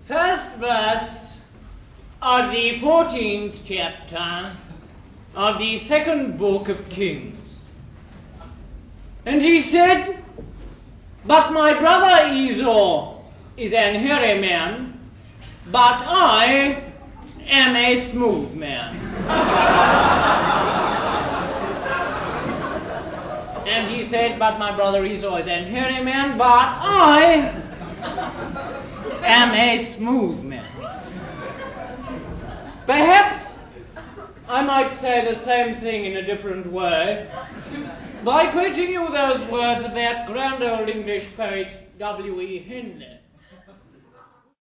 First verse of the 14th chapter of the second book of Kings. And he said, "But my brother Esau is an hairy man, but I am a smooth man." And he said, "But my brother Esau is an hairy man, but I am a smooth man." Perhaps I might say the same thing in a different way by quoting you those words of that grand old English poet W.E. Henley.